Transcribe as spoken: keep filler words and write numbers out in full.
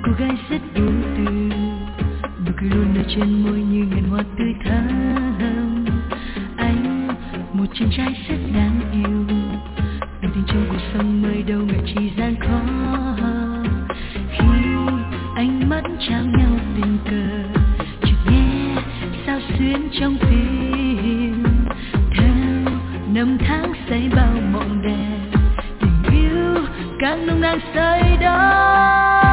cô gái rất vô tư, nụ cười luôn nở trên môi như ngàn hoa tươi thắm. Anh một chàng trai rất đáng yêu, đồng tình trong cuộc sống mới đâu ngại chỉ gian khó. Khi ánh mắt trao nhau tình cờ, chợt nghe sao xuyến trong tim. Theo năm tháng xây bao mộng đẹp, tình yêu càng nồng nàn say đắm.